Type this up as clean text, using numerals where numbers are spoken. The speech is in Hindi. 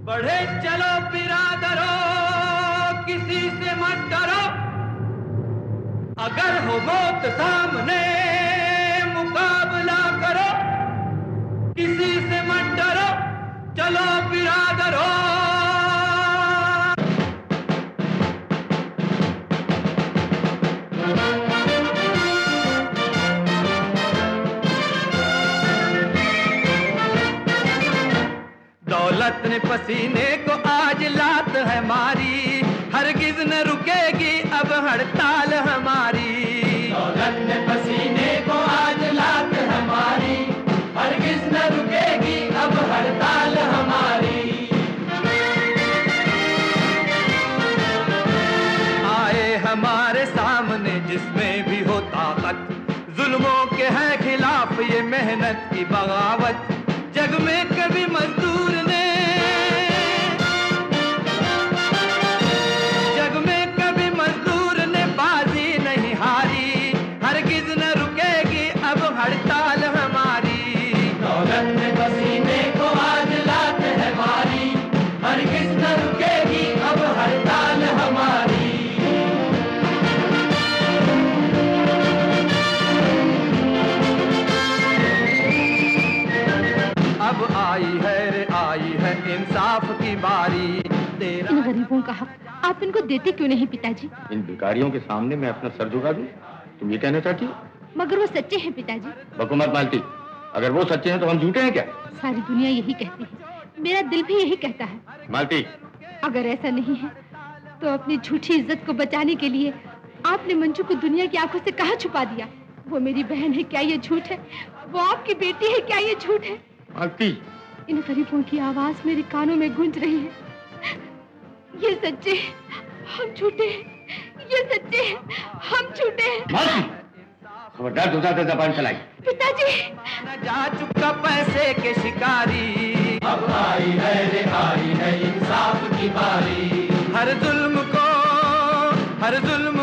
बढ़े चलो बिरादरो, किसी से मत डरो, अगर हो मौत सामने मुकाबला करो, किसी से मत डरो, चलो बिरादरो। दौलत ने पसीने को आज लात है मारी, हरगिज न रुकेगी अब हड़ताल हमारी। दौलत ने पसीने को आज लात है मारी, हरगिज न रुकेगी अब हड़ताल हमारी। आए हमारे सामने जिसमें भी हो ताकत, जुल्मों के है खिलाफ ये मेहनत की बगावत। जग में कभी मजदूर ने, जग में कभी मजदूर ने बाजी नहीं हारी, हरगिज न रुकेगी अब हड़ताल हमारी। दौलत ने पसीने को आज लात है मारी, हरगिज न रुकेगी अब हड़ताल हमारी। अब आई है इंसाफ की बारी। इन गरीबों का हक आप इनको देते क्यों नहीं पिताजी? इन भिखारियों के सामने मैं अपना सर झुका दूं? तुम ये कहना चाहती हो? मगर वो सच्चे हैं पिताजी। बकुमत मालती, अगर वो सच्चे हैं तो हम झूठे हैं क्या? सारी दुनिया यही कहती है, मेरा दिल भी यही कहता है। मालती, अगर ऐसा नहीं है तो अपनी झूठी इज्जत को बचाने के लिए आपने मंजू को दुनिया की आंखों से कहाँ छुपा दिया? वो मेरी बहन है, क्या ये झूठ है? वो आपकी बेटी है, क्या ये झूठ है? मालती, इन गरीबों की आवाज मेरे कानों में गूंज रही है। ये सच्चे हैं, हम झूठे हैं। ये सच्चे हैं, हम झूठे हैं। मालती, खबरदार दूसरा जबान चलाई। पिताजी, जा चुका पैसे के शिकारी, अब आई है इंसाफ की बारी। हर जुल्म